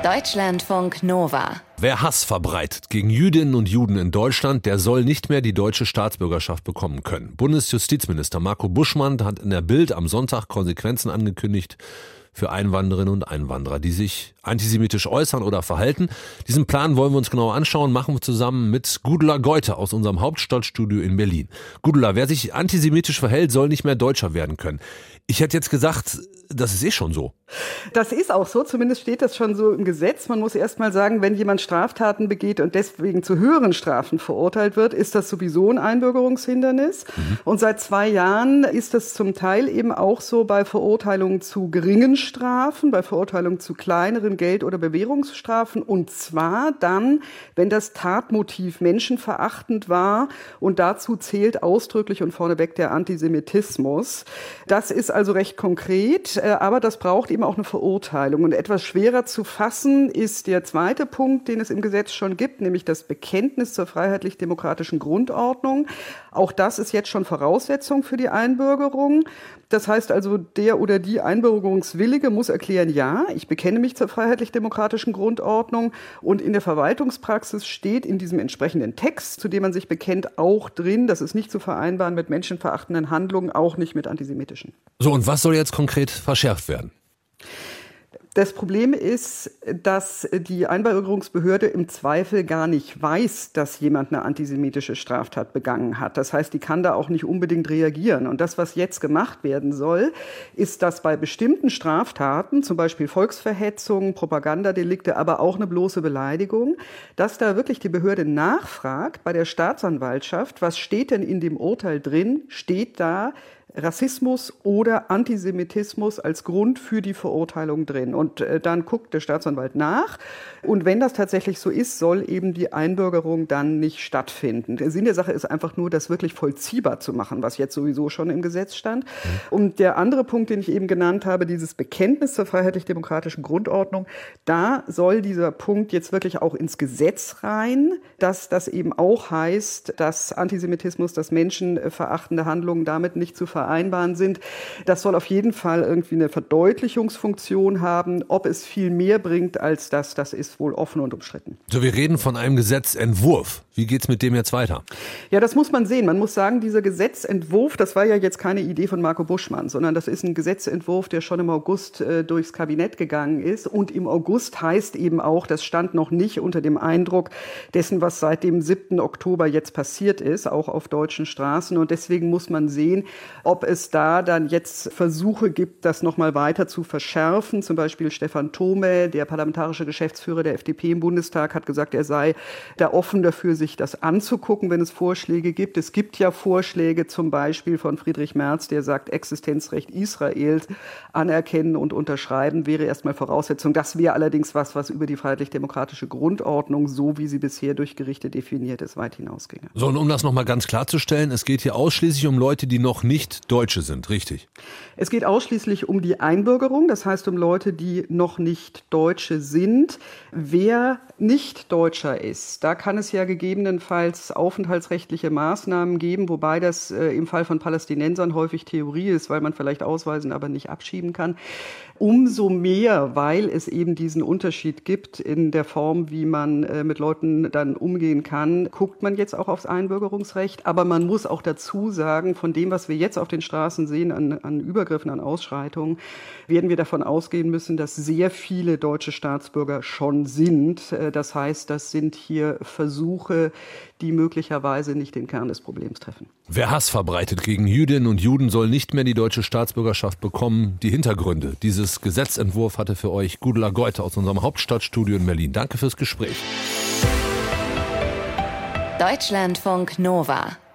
Deutschlandfunk Nova. Wer Hass verbreitet gegen Jüdinnen und Juden in Deutschland, der soll nicht mehr die deutsche Staatsbürgerschaft bekommen können. Bundesjustizminister Marco Buschmann hat in der Bild am Sonntag Konsequenzen angekündigt für Einwanderinnen und Einwanderer, die sich antisemitisch äußern oder verhalten. Diesen Plan wollen wir uns genauer anschauen, machen wir zusammen mit Gudula Goite aus unserem Hauptstadtstudio in Berlin. Gudula, wer sich antisemitisch verhält, soll nicht mehr Deutscher werden können. Ich hätte jetzt gesagt, das ist schon so. Das ist auch so, zumindest steht das schon so im Gesetz. Man muss erst mal sagen, wenn jemand Straftaten begeht und deswegen zu höheren Strafen verurteilt wird, ist das sowieso ein Einbürgerungshindernis. Und seit 2 Jahren ist das zum Teil eben auch so bei Verurteilungen zu geringen Strafen, bei Verurteilungen zu kleineren Geld- oder Bewährungsstrafen. Und zwar dann, wenn das Tatmotiv menschenverachtend war. Und dazu zählt ausdrücklich und vorneweg der Antisemitismus. Das ist also recht konkret, aber das braucht eben auch eine Verurteilung. Und etwas schwerer zu fassen ist der zweite Punkt, den es im Gesetz schon gibt, nämlich das Bekenntnis zur freiheitlich-demokratischen Grundordnung. Auch das ist jetzt schon Voraussetzung für die Einbürgerung. Das heißt also, der oder die Einbürgerungswillige muss erklären, ja, ich bekenne mich zur freiheitlich-demokratischen Grundordnung. Und in der Verwaltungspraxis steht in diesem entsprechenden Text, zu dem man sich bekennt, auch drin, das ist nicht zu vereinbaren mit menschenverachtenden Handlungen, auch nicht mit antisemitischen. So, und was soll jetzt konkret verschärft werden? Das Problem ist, dass die Einbürgerungsbehörde im Zweifel gar nicht weiß, dass jemand eine antisemitische Straftat begangen hat. Das heißt, die kann da auch nicht unbedingt reagieren. Und das, was jetzt gemacht werden soll, ist, dass bei bestimmten Straftaten, zum Beispiel Volksverhetzung, Propagandadelikte, aber auch eine bloße Beleidigung, dass da wirklich die Behörde nachfragt bei der Staatsanwaltschaft, was steht denn in dem Urteil drin? Steht da Rassismus oder Antisemitismus als Grund für die Verurteilung drin. Und dann guckt der Staatsanwalt nach. Und wenn das tatsächlich so ist, soll eben die Einbürgerung dann nicht stattfinden. Der Sinn der Sache ist einfach nur, das wirklich vollziehbar zu machen, was jetzt sowieso schon im Gesetz stand. Und der andere Punkt, den ich eben genannt habe, dieses Bekenntnis zur freiheitlich-demokratischen Grundordnung, da soll dieser Punkt jetzt wirklich auch ins Gesetz rein, dass das eben auch heißt, dass Antisemitismus, dass menschenverachtende Handlungen damit nicht zu vereinbaren sind. Das soll auf jeden Fall irgendwie eine Verdeutlichungsfunktion haben. Ob es viel mehr bringt als das ist wohl offen und umstritten. So, wir reden von einem Gesetzentwurf. Wie geht's mit dem jetzt weiter? Ja, das muss man sehen. Man muss sagen, dieser Gesetzentwurf, das war ja jetzt keine Idee von Marco Buschmann, sondern das ist ein Gesetzentwurf, der schon im August durchs Kabinett gegangen ist. Und im August heißt eben auch, das stand noch nicht unter dem Eindruck dessen, was seit dem 7. Oktober jetzt passiert ist, auch auf deutschen Straßen. Und deswegen muss man sehen, ob es da dann jetzt Versuche gibt, das nochmal weiter zu verschärfen. Zum Beispiel Stefan Thome, der parlamentarische Geschäftsführer der FDP im Bundestag, hat gesagt, er sei da offen dafür, sich das anzugucken, wenn es Vorschläge gibt. Es gibt ja Vorschläge zum Beispiel von Friedrich Merz, der sagt, Existenzrecht Israels anerkennen und unterschreiben wäre erstmal Voraussetzung. Das wäre allerdings was über die freiheitlich-demokratische Grundordnung, so wie sie bisher durch Gerichte definiert ist, weit hinausginge. So, und um das nochmal ganz klarzustellen, es geht hier ausschließlich um Leute, die noch nicht Deutsche sind, richtig? Es geht ausschließlich um die Einbürgerung, das heißt um Leute, die noch nicht Deutsche sind. Wer nicht Deutscher ist, da kann es ja gegebenenfalls aufenthaltsrechtliche Maßnahmen geben, wobei das im Fall von Palästinensern häufig Theorie ist, weil man vielleicht ausweisen, aber nicht abschieben kann. Umso mehr, weil es eben diesen Unterschied gibt in der Form, wie man mit Leuten dann umgehen kann, guckt man jetzt auch aufs Einbürgerungsrecht. Aber man muss auch dazu sagen, von dem, was wir jetzt auf den Straßen sehen, an Übergriffen, an Ausschreitungen, werden wir davon ausgehen müssen, dass sehr viele deutsche Staatsbürger schon sind. Das heißt, das sind hier Versuche, die möglicherweise nicht den Kern des Problems treffen. Wer Hass verbreitet gegen Jüdinnen und Juden, soll nicht mehr die deutsche Staatsbürgerschaft bekommen. Die Hintergründe dieses Gesetzentwurf hatte für euch Gudula Goite aus unserem Hauptstadtstudio in Berlin. Danke fürs Gespräch. Deutschlandfunk Nova.